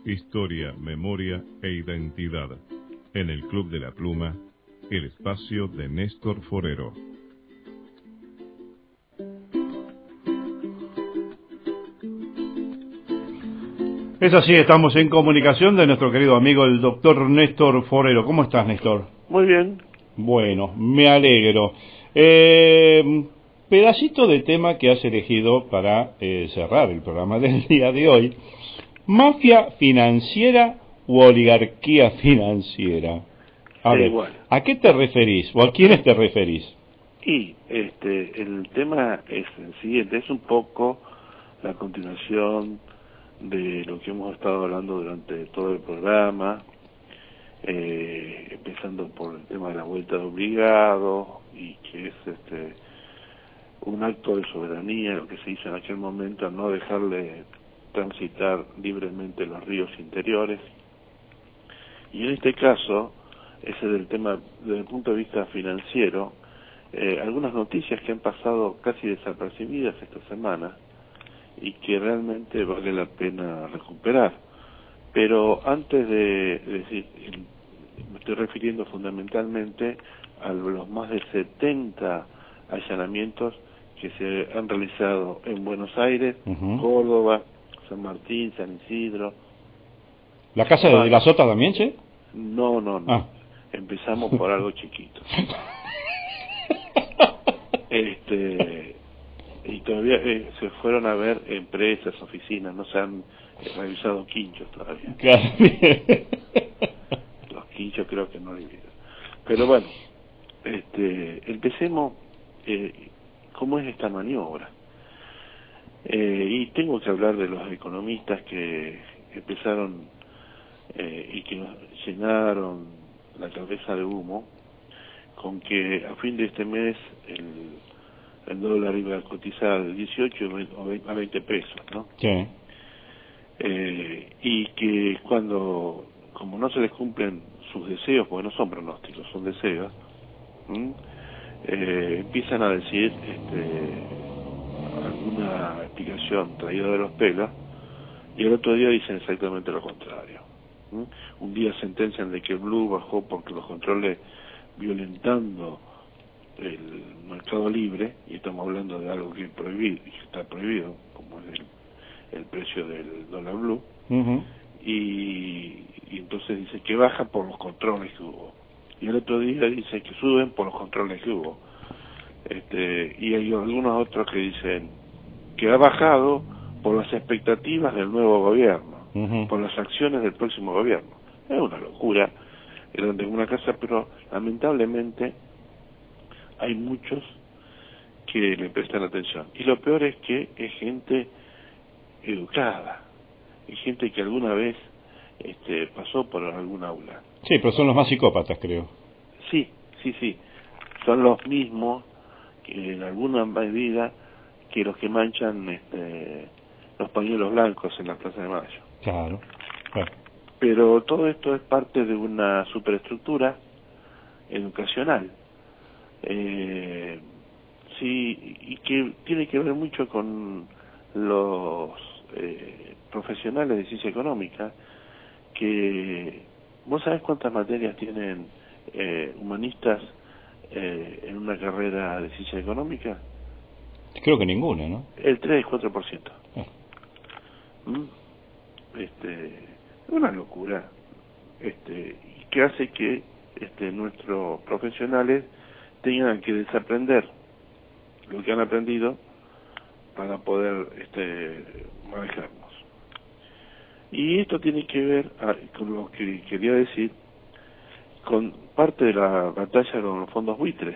historia, memoria e identidad. En el Club de la Pluma, el espacio de Néstor Forero. Es así, estamos en comunicación de nuestro querido amigo el doctor Néstor Forero. ¿Cómo estás, Néstor? Muy bien. Bueno, me alegro. Pedacito de tema que has elegido para cerrar el programa del día de hoy. ¿Mafia financiera u oligarquía financiera? A ver, Bueno. ¿a qué te referís o a quiénes te referís? Y el tema es el siguiente, es un poco la continuación de lo que hemos estado hablando durante todo el programa, empezando por el tema de la vuelta de obligado, y que es un acto de soberanía, lo que se hizo en aquel momento, no dejarle transitar libremente los ríos interiores. Y en este caso, ese del tema desde el punto de vista financiero, algunas noticias que han pasado casi desapercibidas esta semana y que realmente vale la pena recuperar. Pero antes de decir, me estoy refiriendo fundamentalmente a los más de 70 allanamientos que se han realizado en Buenos Aires, Córdoba, San Martín, San Isidro. ¿La casa de la Sota también, che? No. Empezamos por algo chiquito. Y todavía se fueron a ver empresas, oficinas, no se han revisado quinchos todavía. Claro. Los quinchos creo que no hay vida. Pero bueno, empecemos cómo es esta maniobra. Y tengo que hablar de los economistas que empezaron y que nos llenaron la cabeza de humo con que a fin de este mes el dólar iba a cotizar de 18 a 20 pesos, ¿no? Sí. Y que como no se les cumplen sus deseos, porque no son pronósticos, son deseos, empiezan a decir alguna explicación traída de los pelos, y el otro día dicen exactamente lo contrario. Un día sentencian de que el blue bajó porque los controles violentando el mercado libre, y estamos hablando de algo que es prohibido y que está prohibido, como es el precio del dólar blue, y entonces dice que baja por los controles que hubo, y el otro día dice que suben por los controles que hubo, y hay algunos otros que dicen que ha bajado por las expectativas del nuevo gobierno, por las acciones del próximo gobierno. Es una locura grande en una casa, pero lamentablemente hay muchos que le prestan atención. Y lo peor es que es gente educada, es gente que alguna vez pasó por algún aula. Sí, pero son los más psicópatas, creo. Sí. Son los mismos que en alguna medida que los que manchan los pañuelos blancos en la Plaza de Mayo. Claro. Pero todo esto es parte de una superestructura educacional, sí, y que tiene que ver mucho con los profesionales de ciencia económica, que vos sabés cuántas materias tienen humanistas en una carrera de ciencia económica. Creo que ninguna, ¿no? El 3-4%. Una locura, que hace que nuestros profesionales tengan que desaprender lo que han aprendido para poder manejarnos. Y esto tiene que ver con lo que quería decir, con parte de la batalla con los fondos buitres,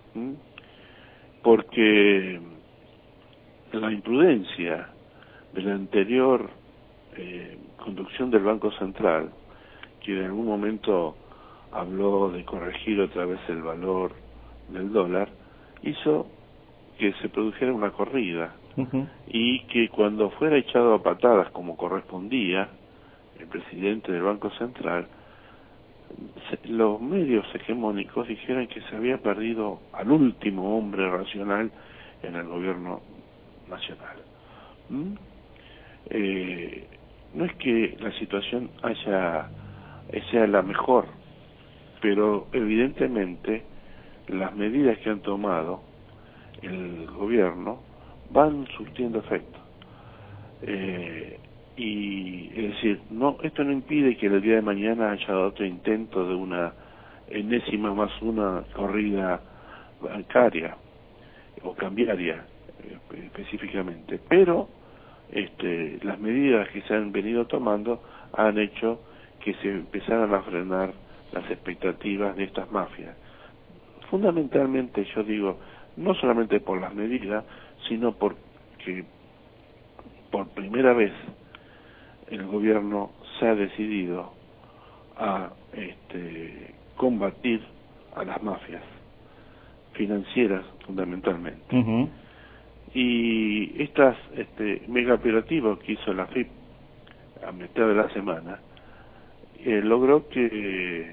porque la imprudencia de la anterior conducción del Banco Central, que en algún momento habló de corregir otra vez el valor del dólar, hizo que se produjera una corrida, y que cuando fuera echado a patadas como correspondía el presidente del Banco Central, los medios hegemónicos dijeron que se había perdido al último hombre racional en el gobierno nacional. No no es que la situación sea la mejor, pero evidentemente las medidas que han tomado el gobierno van surtiendo efecto. Y es decir, esto no impide que el día de mañana haya otro intento de una enésima más una corrida bancaria o cambiaria específicamente, pero las medidas que se han venido tomando han hecho que se empezaran a frenar las expectativas de estas mafias. Fundamentalmente, yo digo, no solamente por las medidas, sino porque por primera vez el gobierno se ha decidido a combatir a las mafias financieras fundamentalmente. Uh-huh. Y estas mega operativos que hizo la AFIP a mitad de la semana logró que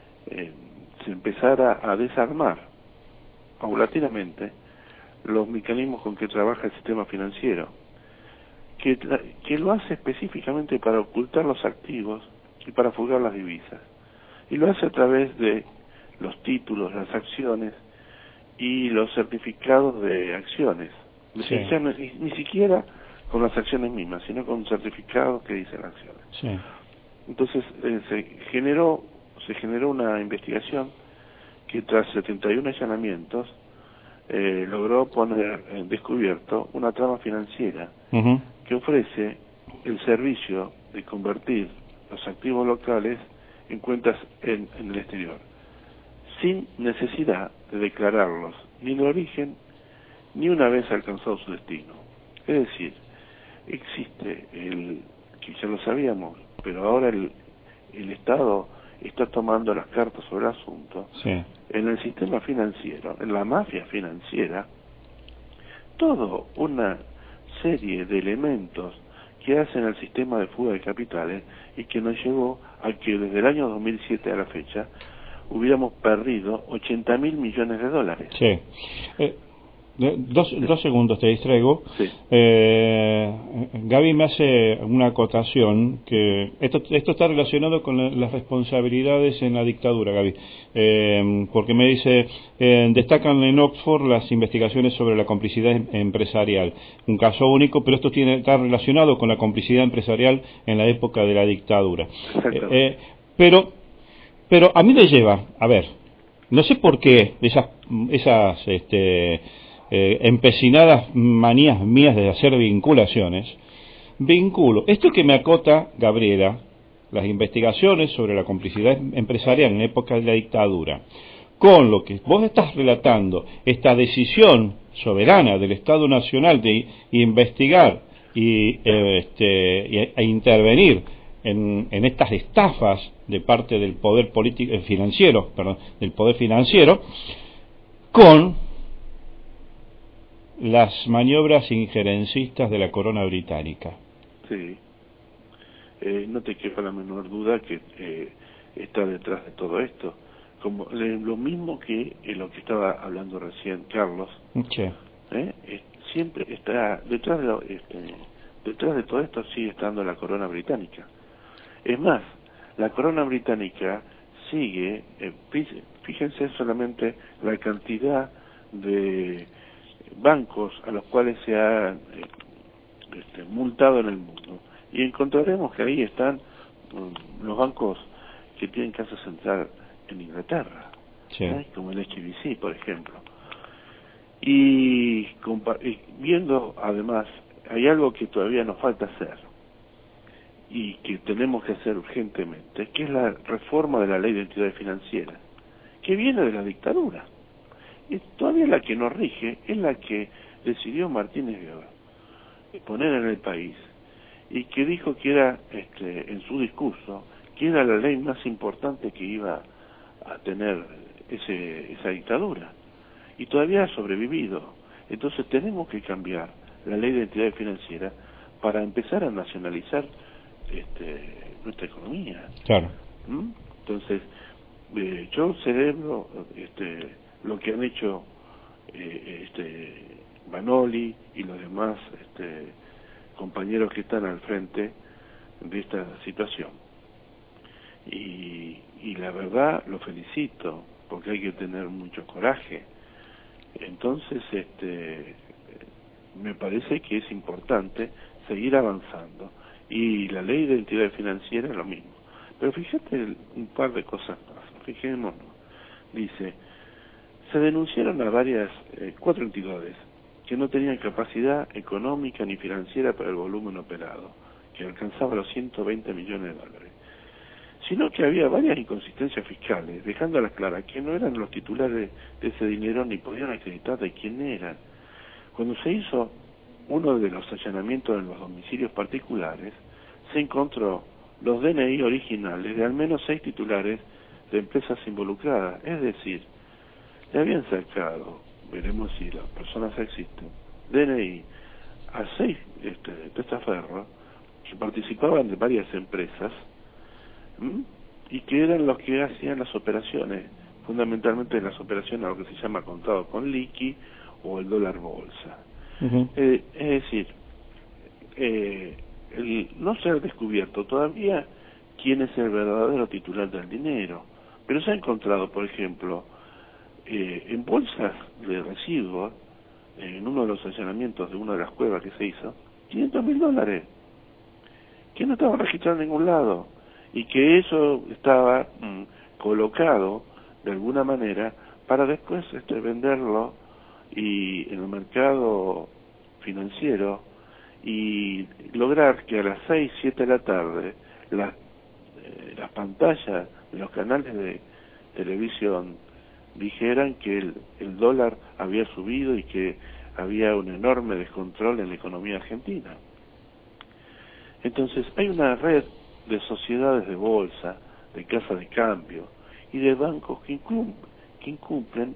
se empezara a desarmar paulatinamente los mecanismos con que trabaja el sistema financiero, que lo hace específicamente para ocultar los activos y para fugar las divisas, y lo hace a través de los títulos, las acciones y los certificados de acciones. Sí. Ni siquiera con las acciones mismas, sino con certificados que dicen acciones. Sí. Entonces se generó una investigación que tras 71 allanamientos logró poner en descubierto una trama financiera Uh-huh. que ofrece el servicio de convertir los activos locales en cuentas en el exterior, sin necesidad de declararlos ni de origen ni una vez alcanzado su destino. Es decir, existe que ya lo sabíamos, pero ahora el Estado está tomando las cartas sobre el asunto. Sí. En el sistema financiero, en la mafia financiera, toda una serie de elementos que hacen al sistema de fuga de capitales y que nos llevó a que desde el año 2007 a la fecha hubiéramos perdido 80.000 millones de dólares. Sí. Dos segundos, te distraigo. Sí. Gaby me hace una acotación que esto está relacionado con las responsabilidades en la dictadura, Gaby, porque me dice destacan en Oxford las investigaciones sobre la complicidad empresarial, un caso único, pero esto está relacionado con la complicidad empresarial en la época de la dictadura. Pero a mí me lleva, a ver, no sé por qué esas empecinadas manías mías de hacer vinculaciones, vinculo esto que me acota Gabriela, las investigaciones sobre la complicidad empresarial en época de la dictadura, con lo que vos estás relatando, esta decisión soberana del Estado Nacional de investigar e intervenir en estas estafas de parte del poder financiero, del poder financiero, con las maniobras injerencistas de la corona británica. Sí. No te quepa la menor duda que está detrás de todo esto. Como lo mismo que lo que estaba hablando recién Carlos. Sí. Siempre está detrás de todo esto, sigue estando la corona británica. Es más, la corona británica sigue, fíjense solamente la cantidad de bancos a los cuales se ha multado en el mundo, y encontraremos que ahí están los bancos que tienen casa central en Inglaterra, sí. Como el HSBC, por ejemplo. Y viendo además, hay algo que todavía nos falta hacer y que tenemos que hacer urgentemente, que es la reforma de la ley de entidades financieras, que viene de la dictadura. Y todavía la que nos rige es la que decidió Martínez Guevara poner en el país, y que dijo que era, en su discurso, que era la ley más importante que iba a tener esa dictadura, y todavía ha sobrevivido. Entonces tenemos que cambiar la ley de entidades financieras para empezar a nacionalizar nuestra economía. Claro. Entonces yo celebro lo que han hecho Vanoli y los demás compañeros que están al frente de esta situación. Y la verdad lo felicito, porque hay que tener mucho coraje. Entonces, me parece que es importante seguir avanzando. Y la ley de entidad financiera es lo mismo. Pero fíjate un par de cosas más. Fijémonos. Dice, se denunciaron a varias, 4 entidades que no tenían capacidad económica ni financiera para el volumen operado, que alcanzaba los 120 millones de dólares, sino que había varias inconsistencias fiscales, dejándolas claras que no eran los titulares de ese dinero ni podían acreditar de quién eran. Cuando se hizo uno de los allanamientos en los domicilios particulares, se encontró los DNI originales de al menos 6 titulares de empresas involucradas, es decir, le habían sacado, veremos si las personas existen, DNI a 6 testaferros que participaban de varias empresas y que eran los que hacían las operaciones, fundamentalmente las operaciones a lo que se llama contado con liqui o el dólar bolsa. Es decir, no se ha descubierto todavía quién es el verdadero titular del dinero, pero se ha encontrado, por ejemplo, en bolsas de residuos, en uno de los allanamientos de una de las cuevas que se hizo, $500.000, que no estaban registrados en ningún lado, y que eso estaba colocado de alguna manera para después venderlo y en el mercado financiero y lograr que a las 6, 7 de la tarde las pantallas de los canales de televisión dijeran que el dólar había subido y que había un enorme descontrol en la economía argentina. Entonces hay una red de sociedades de bolsa, de casas de cambio y de bancos que incumplen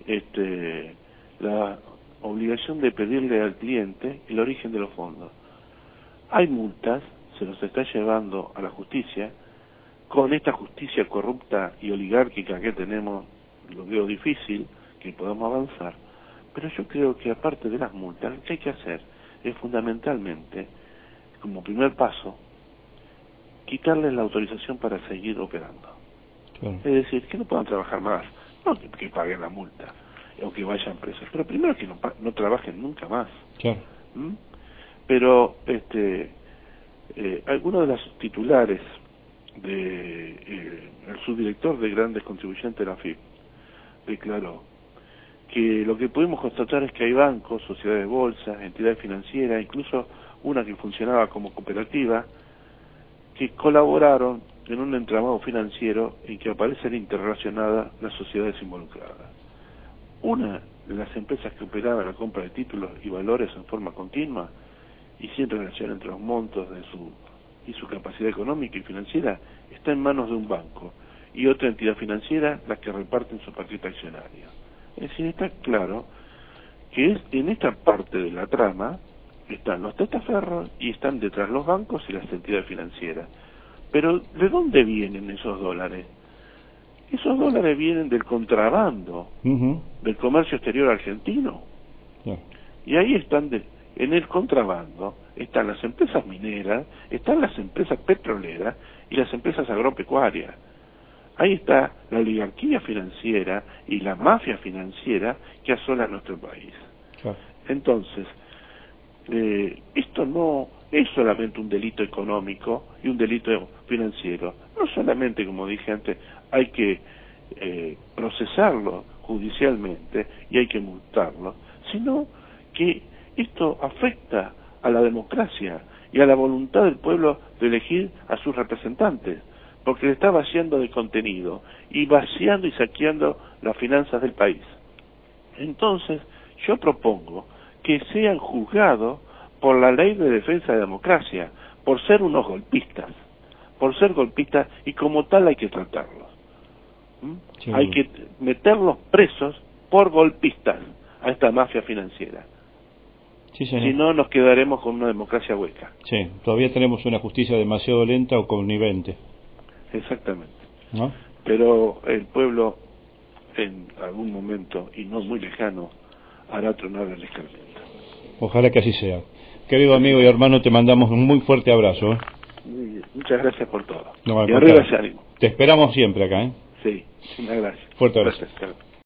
la obligación de pedirle al cliente el origen de los fondos. Hay multas, se los está llevando a la justicia. Con esta justicia corrupta y oligárquica que tenemos, lo veo difícil que podamos avanzar, pero yo creo que aparte de las multas, lo que hay que hacer es fundamentalmente, como primer paso, quitarles la autorización para seguir operando. Claro. Es decir, que no puedan trabajar más, no que paguen la multa o que vayan presos, pero primero que no trabajen nunca más. Claro. Pero algunos de los titulares el subdirector de grandes contribuyentes de la AFIP declaró que lo que pudimos constatar es que hay bancos, sociedades de bolsa, entidades financieras, incluso una que funcionaba como cooperativa, que colaboraron en un entramado financiero en que aparecen interrelacionadas las sociedades involucradas. Una de las empresas que operaba la compra de títulos y valores en forma continua y sin relación entre los montos y su capacidad económica y financiera está en manos de un banco y otra entidad financiera las que reparten su paquete accionario. Es decir, está claro que en esta parte de la trama están los testaferros y están detrás los bancos y las entidades financieras. Pero ¿de dónde vienen esos dólares? Esos dólares vienen del contrabando, del comercio exterior argentino. Y ahí están, en el contrabando, están las empresas mineras, están las empresas petroleras y las empresas agropecuarias. Ahí está la oligarquía financiera y la mafia financiera que asola nuestro país. Entonces, esto no es solamente un delito económico y un delito financiero. No solamente, como dije antes, hay que procesarlo judicialmente y hay que multarlo, sino que esto afecta a la democracia y a la voluntad del pueblo de elegir a sus representantes, porque le está vaciando de contenido y vaciando y saqueando las finanzas del país. Entonces, yo propongo que sean juzgados por la Ley de Defensa de la Democracia, por ser unos golpistas, y como tal hay que tratarlos. Sí. Hay que meterlos presos por golpistas a esta mafia financiera. Sí, señor. Si no, nos quedaremos con una democracia hueca. Sí, todavía tenemos una justicia demasiado lenta o connivente. Exactamente. ¿No? Pero el pueblo, en algún momento, y no muy lejano, hará tronar el escarmiento. Ojalá que así sea. Querido amigo y hermano, te mandamos un muy fuerte abrazo. Muy bien. Muchas gracias por todo. No, y arriba ese ánimo. Te esperamos siempre acá, ¿eh? Sí, muchas gracias. Fuerte abrazo. Gracias.